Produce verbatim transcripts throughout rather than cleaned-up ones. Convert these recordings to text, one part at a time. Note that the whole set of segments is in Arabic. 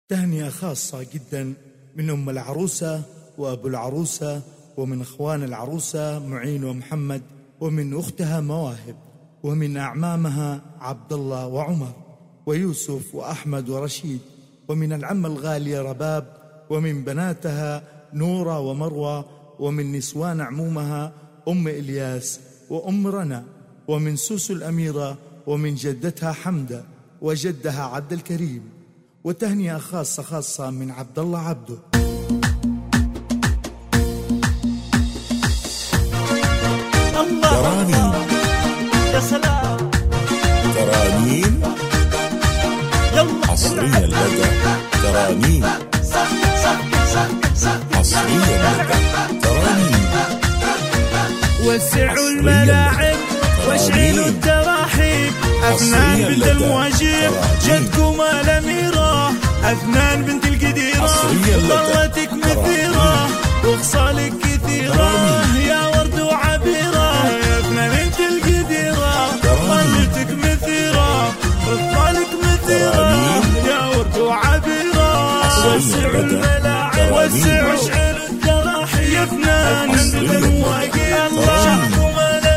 تهنئة خاصة جدا من أم العروسة وأبو العروسة، ومن أخوان العروسة معين ومحمد، ومن أختها مواهب، ومن أعمامها عبد الله وعمر ويوسف وأحمد ورشيد، ومن العم الغالية رباب، ومن بناتها نورة ومروة، ومن نسوان عمومها أم إلياس وأم رنا، ومن سوسو الأميرة، ومن جدتها حمدة وجدها عبد الكريم. وتهنئة خاصة خاصة من عبد الله عبده. ترانيم يا سلام، ترانيم حصريا لدى ترانيم، حصريا لدى ترانيم. وسعوا الملاعب واشعلوا التراحيب، أفنان بنت المواجيب جدكم الأميرة، أفنان بنت القديرة ضرتك مثيرة وخصالك كثيرة يا ورد وعبيرة، يا أفنان بنت القديرة ضرتك مثيرة وخصالك مثيرة يا ورد وعبيرة. وسعوا الملاعب وسعوا اشعلوا التراحيب، يا أفنان بنت المواجيب الله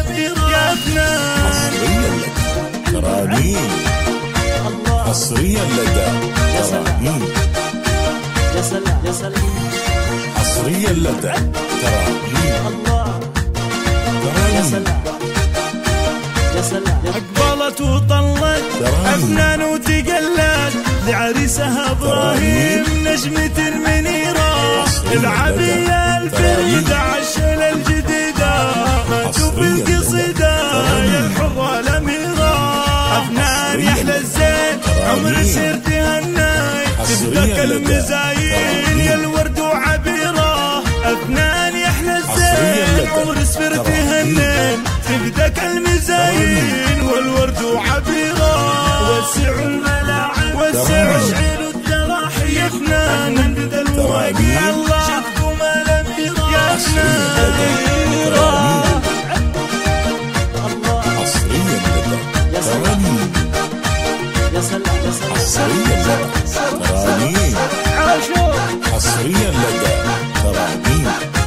ترانيم حصريا لدى ترانيم. يا سلام يا سلام حصريا لدى ترانيم. الله يا سلام يا سلام. أقبلت وطلت أفنان وتقلت لعريسها إبراهيم نجمة المنيرة، العبية الفريدة عشان الجديدة ما تشوف القصيدة يا الحرة الأميرة، أفنان يحلى الزين عمر سيرت هناي تفدك المزايين يا الورد وعبيرة، أفنان يحلى الزين عمر سفرت هناي تفدك المزايين والورد وعبيرة. وسعوا الملاعب وسعوا اشعلوا التراحيب، يا أفنان بنت المواقي الله شدكم الأميرة يا أفنان. حصريا لدى ترانيم. يا سلام يا سلام حصريا لدى ترانيم. حصريا لدى ترانيم.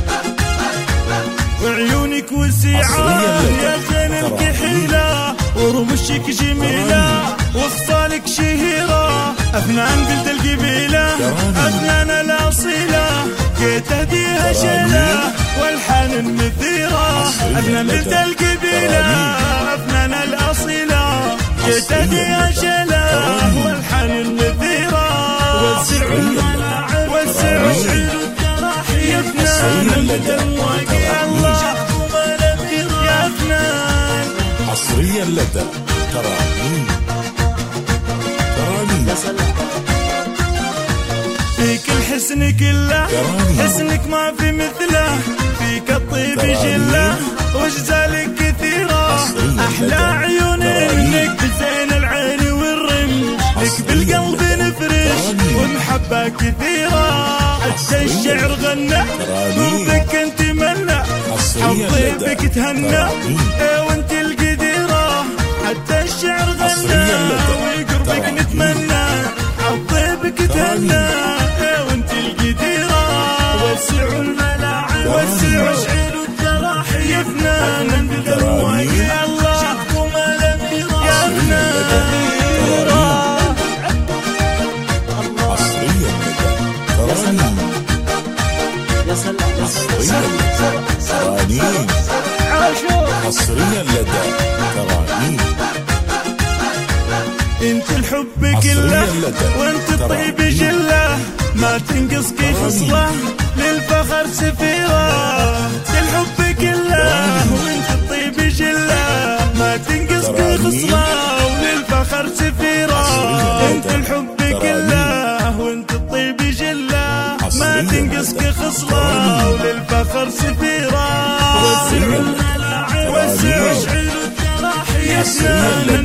وعيونك وسيعة يا زين كحيلة ورمشك جميلة وخصالك شهيرة، أفنان بنت القبيلة أفنان الأصيلة جيت أهديها شيلة والحان المثيرة، أفنان بنت القبيلة أفنان الأصيلة جيت أهديها شيلة والحان المثيرة. وسعوا الملاعب وسعوا اشعلوا التراحيب، يا أفنان بنت المواقي الله شدكم الأميرة يا أفنان. حصريا لدى ترانيم. ترانيم يا سلام فيك الحسن كله حسنك ما في مثله، فيك الطيب جله وجزالك كثيرة، أحلى عيونك بزين العين والرم، لك بالقلب نفرش ومحبة كثيرة، حتى الشعر غنى وبك انت ملى حطيبك تهنى ايه وانت القديرة، حتى الشعر غنى وقربك نتمنى حطيبك تهنى ايه وانت القديرة. وسعوا الملاعب وسعوا اشعلوا التراحيب، يا أفنان بنت المواقي الله شدكم الأميرة يا أفنان. حصريا لدى ترانيم. يا سلام يا حصريا لدى ترانيم. حصريا لدى ترانيم. انت الحب كله وانت الطيب جله، ما تنقصك خصله للفخر سفيرة، انت الحب كله وانت الطيب جله، ما تنقصك خصله وللفخر سفيرة، انت الحب كله وانت الطيب جله، ما تنقصك خصله وللفخر سفيرة. وسعوا الملاعب وسعوا اشعلوا التراحيب، يا أفنان